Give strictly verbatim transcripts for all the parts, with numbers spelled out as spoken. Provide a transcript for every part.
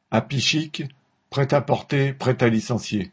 Happy Chic, prêt-à-porter, prêt à licencier.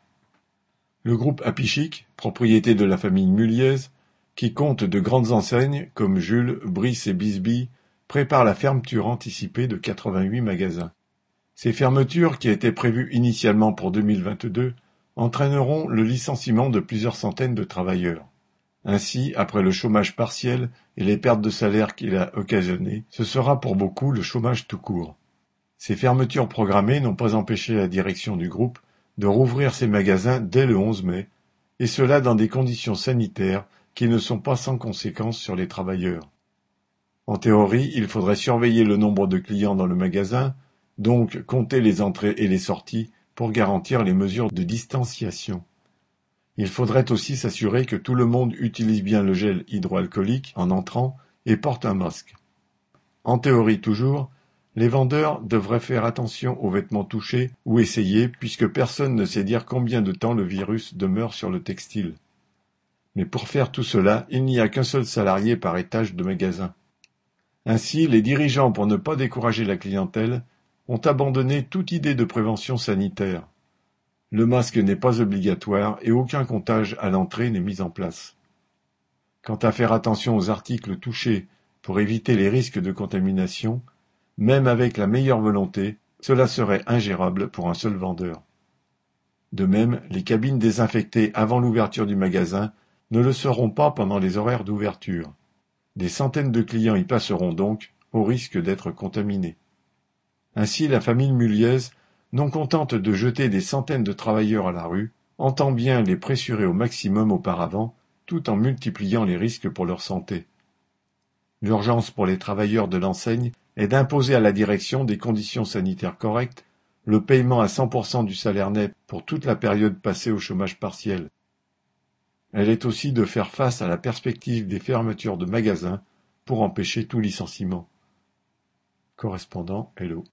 Le groupe Happy Chic, propriété de la famille Mulliez, qui compte de grandes enseignes comme Jules, Brice et Bisbee, prépare la fermeture anticipée de quatre-vingt-huit magasins. Ces fermetures, qui étaient prévues initialement pour deux mille vingt-deux, entraîneront le licenciement de plusieurs centaines de travailleurs. Ainsi, après le chômage partiel et les pertes de salaire qu'il a occasionnées, ce sera pour beaucoup le chômage tout court. Ces fermetures programmées n'ont pas empêché la direction du groupe de rouvrir ses magasins dès le onze mai, et cela dans des conditions sanitaires qui ne sont pas sans conséquences sur les travailleurs. En théorie, il faudrait surveiller le nombre de clients dans le magasin, donc compter les entrées et les sorties pour garantir les mesures de distanciation. Il faudrait aussi s'assurer que tout le monde utilise bien le gel hydroalcoolique en entrant et porte un masque. En théorie toujours, les vendeurs devraient faire attention aux vêtements touchés ou essayés puisque personne ne sait dire combien de temps le virus demeure sur le textile. Mais pour faire tout cela, il n'y a qu'un seul salarié par étage de magasin. Ainsi, les dirigeants, pour ne pas décourager la clientèle, ont abandonné toute idée de prévention sanitaire. Le masque n'est pas obligatoire et aucun comptage à l'entrée n'est mis en place. Quant à faire attention aux articles touchés pour éviter les risques de contamination, même avec la meilleure volonté, cela serait ingérable pour un seul vendeur. De même, les cabines désinfectées avant l'ouverture du magasin ne le seront pas pendant les horaires d'ouverture. Des centaines de clients y passeront donc, au risque d'être contaminés. Ainsi, la famille Mulliez, non contente de jeter des centaines de travailleurs à la rue, entend bien les pressurer au maximum auparavant, tout en multipliant les risques pour leur santé. L'urgence pour les travailleurs de l'enseigne est d'imposer à la direction des conditions sanitaires correctes, le paiement à cent pour cent du salaire net pour toute la période passée au chômage partiel. Elle est aussi de faire face à la perspective des fermetures de magasins pour empêcher tout licenciement. Correspondant Hello.